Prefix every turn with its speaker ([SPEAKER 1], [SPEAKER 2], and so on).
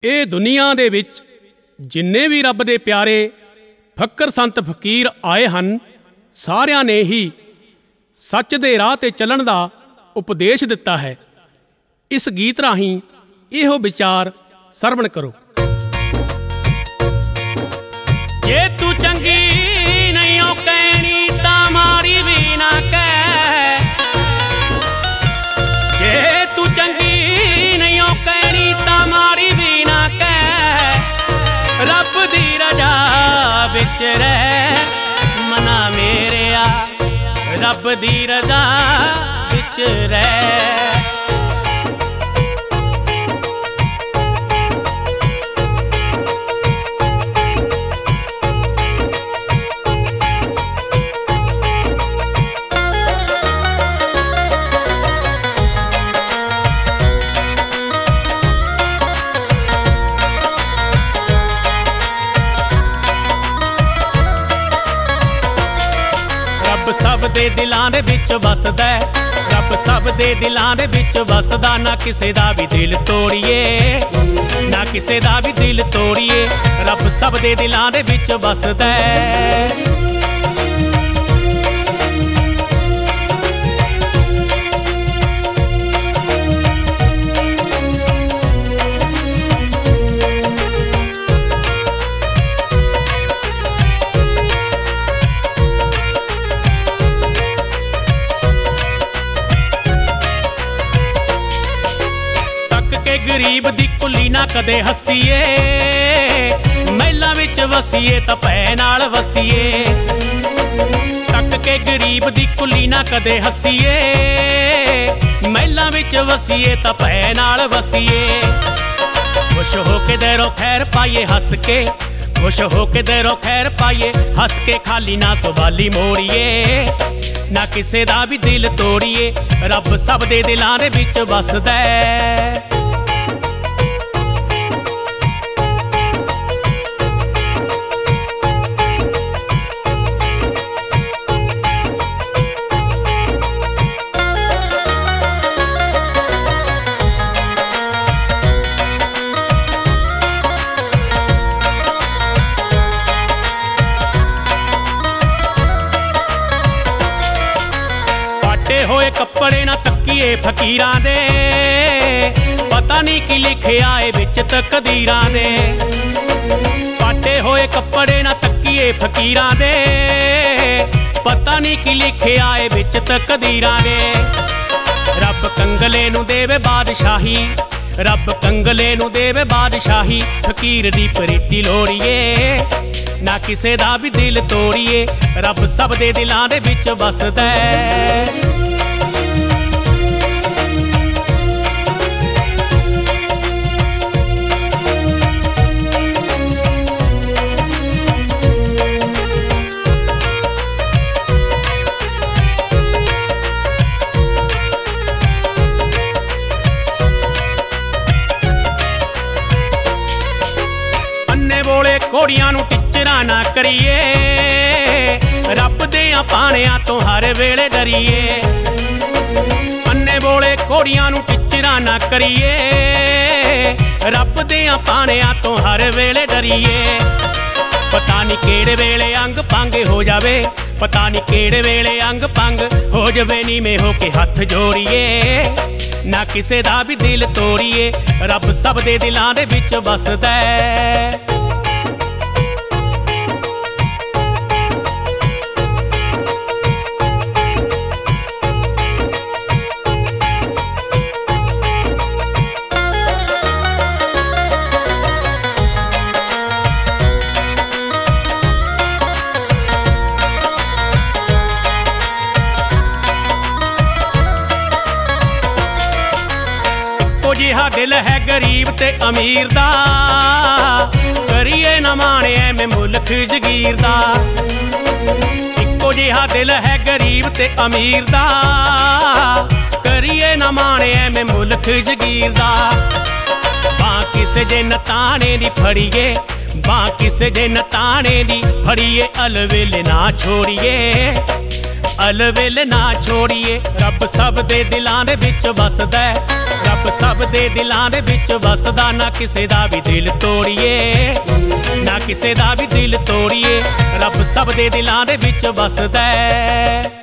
[SPEAKER 1] ਇਹ ਦੁਨੀਆ ਦੇ ਵਿੱਚ ਜਿੰਨੇ ਵੀ ਰੱਬ ਦੇ ਪਿਆਰੇ ਫਕਰ ਸੰਤ ਫਕੀਰ ਆਏ ਹਨ, ਸਾਰਿਆਂ ਨੇ ਹੀ ਸੱਚ ਦੇ ਰਾਹ 'ਤੇ ਚੱਲਣ ਦਾ ਉਪਦੇਸ਼ ਦਿੱਤਾ ਹੈ। ਇਸ ਗੀਤ ਰਾਹੀਂ ਇਹੋ ਵਿਚਾਰ ਸਰਵਣ ਕਰੋ। ਜੇ ਤੂੰ ਚੰਗੀ ਨਹੀਂ ਹੋ ਕਹਿਣੀ ਤਾਂ ਮਾੜੀ ਵੀ ਨਾ ਕਹਿ, ਜੇ ਤੂੰ ਚੰਗੀ ਨਹੀਂ ਹੋ ਕਹਿਣੀ ਤਾਂ ਮਾੜੀ ਵੀ ਨਾ ਕਹਿ, ਰੱਬ ਦੀ ਰਜ਼ਾ ਵਿੱਚ ਰਹਿ ਮਨਾ ਮੇਰਿਆ, ਰੱਬ ਦੀ ਰਜ਼ਾ ਵਿੱਚ ਰਹਿ। ਰੱਬ ਸਭ ਦੇ ਦਿਲਾਂ ਦੇ ਵਿੱਚ ਵਸਦਾ, ਰੱਬ ਸਭ ਦੇ ਦਿਲਾਂ ਦੇ ਵਿੱਚ ਵਸਦਾ, ਨਾ ਕਿਸੇ ਦਾ ਵੀ ਦਿਲ ਤੋੜੀਏ, ਨਾ ਕਿਸੇ ਦਾ ਵੀ ਦਿਲ ਤੋੜੀਏ, ਰੱਬ ਸਭ ਦੇ ਦਿਲਾਂ ਦੇ ਵਿੱਚ ਵਸਦਾ। ਗਰੀਬ ਦੀ ਕੁੱਲੀ ਨਾ ਕਦੇ ਹੱਸੀਏ, ਮਹਿਲਾਂ ਵਿੱਚ ਵਸੀਏ ਤਾਂ ਭੈ ਨਾਲ ਵਸੀਏ। ਤੱਕ ਕੇ ਗਰੀਬ ਦੀ ਕੁੱਲੀ ਨਾ ਕਦੇ ਹੱਸੀਏ, ਮਹਿਲਾਂ ਵਿੱਚ ਵਸੀਏ ਤਾਂ ਭੈ ਨਾਲ ਵਸੀਏ। ਖੁਸ਼ ਹੋ ਕੇ ਦੇਰੋ ਖੈਰ ਪਾਈਏ ਹੱਸ ਕੇ, ਖੁਸ਼ ਹੋ ਕੇ ਦੇਰੋ ਖੈਰ ਪਾਈਏ ਹੱਸ ਕੇ, ਖਾਲੀ ਨਾ ਸਵਾਲੀ ਮੋੜੀਏ, ਨਾ ਕਿਸੇ ਦਾ ਵੀ ਦਿਲ ਤੋੜੀਏ, ਰੱਬ ਸਭ ਦੇ ਦਿਲਾਂ ਦੇ ਵਿੱਚ ਵਸਦਾ। ਹੋਏ ਕੱਪੜੇ ਨਾ ਤੱਕੀਏ ਫਕੀਰਾਂ ਦੇ, ਪਤਾ ਨਹੀਂ ਕੀ ਲਿਖਿਆ ਏ ਵਿੱਚ ਤਕਦੀਰਾਂ ਦੇ। ਪਾਟੇ ਹੋਏ ਕੱਪੜੇ ਨਾ ਤੱਕੀਏ ਫਕੀਰਾਂ ਦੇ, ਪਤਾ ਨਹੀਂ ਕੀ ਲਿਖਿਆ ਏ ਵਿੱਚ ਤਕਦੀਰਾਂ ਦੇ। ਰੱਬ ਕੰਗਲੇ ਨੂੰ ਦੇਵੇ ਬਾਦਸ਼ਾਹੀ, ਰੱਬ ਕੰਗਲੇ ਨੂੰ ਦੇਵੇ ਬਾਦਸ਼ਾਹੀ, ਫਕੀਰ ਦੀ ਪ੍ਰੀਤੀ ਲੋੜੀਏ, ਨਾ ਕਿਸੇ ਦਾ ਵੀ ਦਿਲ ਤੋੜੀਏ, ਰੱਬ ਸਭ ਦੇ ਦਿਲਾਂ ਦੇ ਵਿੱਚ ਵਸਦਾ। ਬੋਲੇ ਘੋੜੀਆਂ ਨੂੰ ਟਿੱਚਰਾਂ ਨਾ ਕਰੀਏ, ਰੱਬ ਦੇ ਪਾਣਿਆਂ ਤੋਂ ਹਰ ਵੇਲੇ ਡਰੀਏ। ਅੰਨੇ ਬੋਲੇ ਘੋੜੀਆਂ ਨੂੰ ਟਿੱਚਰਾਂ ਨਾ ਕਰੀਏ, ਰੱਬ ਦੇ ਪਾਣਿਆਂ ਤੋਂ ਹਰ ਵੇਲੇ ਡਰੀਏ। ਪਤਾ ਨਹੀਂ ਕਿਹੜੇ ਵੇਲੇ ਅੰਗ ਪੰਗ ਹੋ ਜਾਵੇ, ਪਤਾ ਨਹੀਂ ਕਿਹੜੇ ਵੇਲੇ ਅੰਗ ਪੰਗ ਹੋ ਜਾਵੇ, ਨੀਵੇਂ ਹੋ ਕੇ ਹੱਥ ਜੋੜੀਏ, ਨਾ ਕਿਸੇ ਦਾ ਵੀ ਦਿਲ ਤੋੜੀਏ, ਰੱਬ ਸਭ ਦੇ ਦਿਲਾਂ ਦੇ ਵਿੱਚ ਵਸਦਾ। ਜਿਹਾ ਦਿਲ ਹੈ ਗਰੀਬ ਤੇ ਅਮੀਰ ਦਾ, ਕਰੀਏ ਨਾ ਮਾਣੇ ਐਵੇਂ ਮੁਲਕ ਜਗੀਰ ਦਾ। ਇੱਕੋ ਜਿਹਾ ਦਿਲ ਹੈ ਗਰੀਬ ਤੇ ਅਮੀਰ ਦਾ, ਕਰੀਏ ਨਾ ਮਾਣੇ ਐਵੇਂ ਮੁਲਕ ਜਗੀਰ ਦਾ। ਬਾਂਹ ਕਿਸੇ ਜੇ ਨਤਾਣੇ ਦੀ ਫੜੀਏ, ਬਾਂਹ ਕਿਸੇ ਜੇ ਨਤਾਣੇ ਦੀ ਫੜੀਏ, ਅਲਵੇਲੇ ਨਾ ਛੋੜੀਏ, ਅਲਵੇਲੇ ਨਾ ਛੋੜੀਏ, ਰੱਬ ਸਭ ਦੇ ਦਿਲਾਂ ਦੇ ਵਿੱਚ ਵਸਦਾ। ਰੱਬ ਸਭ ਦੇ ਦਿਲਾਂ ਦੇ ਵਿੱਚ ਵਸਦਾ, ਨਾ ਕਿਸੇ ਦਾ ਵੀ ਦਿਲ ਤੋੜੀਏ, ਨਾ ਕਿਸੇ ਦਾ ਵੀ ਦਿਲ ਤੋੜੀਏ। ਰੱਬ ਸਭ ਦੇ ਦਿਲਾਂ ਦੇ ਵਿੱਚ ਵਸਦਾ।